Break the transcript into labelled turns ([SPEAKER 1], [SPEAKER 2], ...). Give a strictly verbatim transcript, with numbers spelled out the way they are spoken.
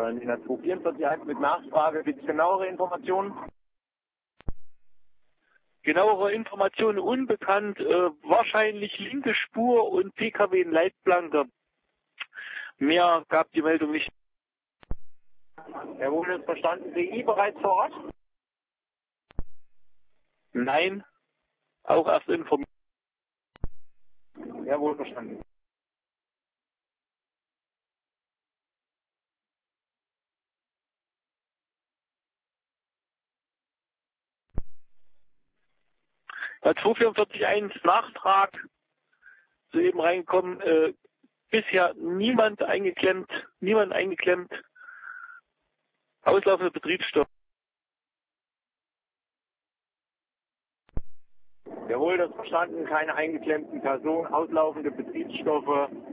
[SPEAKER 1] hören in der zwei vier vier eins mit Nachfrage. Gibt es genauere Informationen?
[SPEAKER 2] Genauere Informationen unbekannt, äh, wahrscheinlich linke Spur und P K W in Leitplanke. Mehr gab die Meldung nicht.
[SPEAKER 1] Jawohl, das verstanden. D I bereits vor Ort?
[SPEAKER 2] Nein, auch erst informiert.
[SPEAKER 1] Jawohl, verstanden.
[SPEAKER 2] Bei zwei vier vier eins Nachtrag soeben reingekommen, äh, bisher niemand eingeklemmt, niemand eingeklemmt. Auslaufende Betriebsstoff.
[SPEAKER 1] Jawohl, das verstanden. Keine eingeklemmten Personen, auslaufende Betriebsstoffe.